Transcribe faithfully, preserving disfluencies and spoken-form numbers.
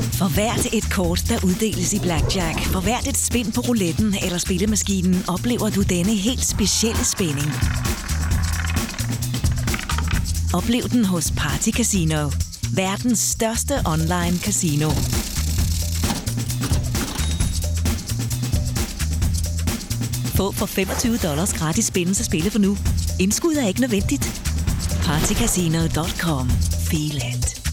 For hvert et kort, der uddeles i Blackjack, for hvert et spin på rouletten eller spillemaskinen, oplever du denne helt specielle spænding. Oplev den hos Party Casino, verdens største online casino. Få for femogtyve dollars gratis spins at spille for nu. Indskud er ikke nødvendigt. party casino punktum com. Feel it.